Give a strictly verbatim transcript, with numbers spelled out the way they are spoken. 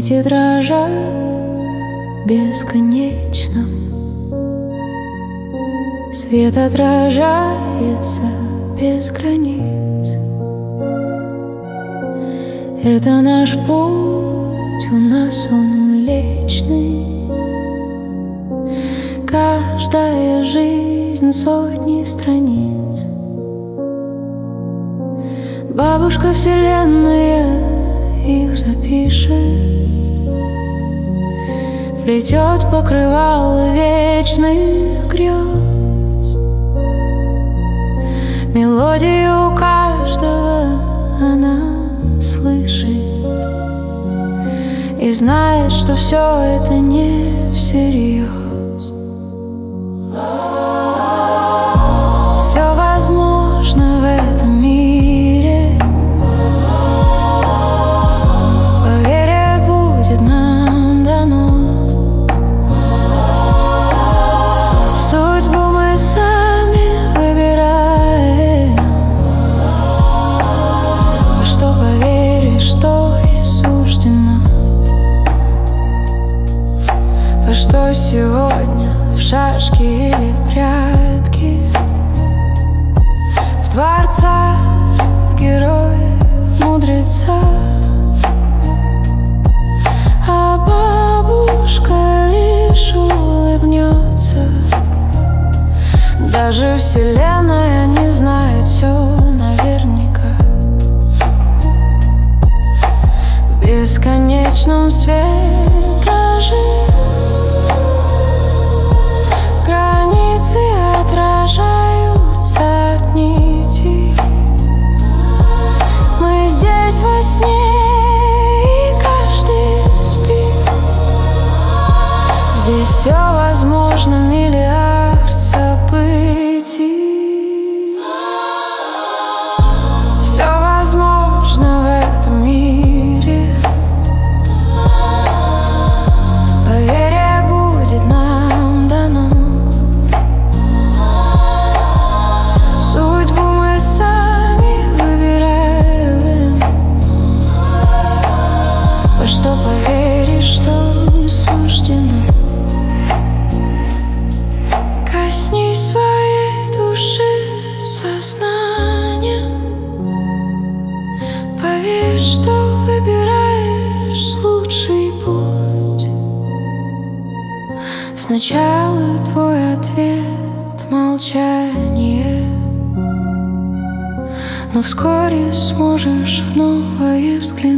нити дрожат бесконечно. Свет отражается без границ. Это наш путь, у нас он млечный. Каждая жизнь сотни страниц. Бабушка Вселенная их запишет, плетет покрывало вечных грез. Мелодию каждого она слышит и знает, что все это не всерьез. Все возможно в этом мире. Поверье будет нам дано. Судьбу мы сами выбираем. Во что поверишь, то и суждено. Во что сегодня, в шашки или прятки, в дворцах, в героев, мудреца. А бабушка лишь улыбнется. Даже Вселенная не знает все наверняка. В бесконечном светраже границы отражаются от нитей. Мы здесь во сне, и каждый спит. Здесь все возможно, миллиард событий. Все возможно в этом мире. Поверье будет нам дано. Судьбу мы сами выбираем. Во что поверишь, что суждено. Коснись своей души сознанием. Поверь, что выбираешь лучший путь. Сначала твой ответ — молчание, но вскоре сможешь вновь взглянуть.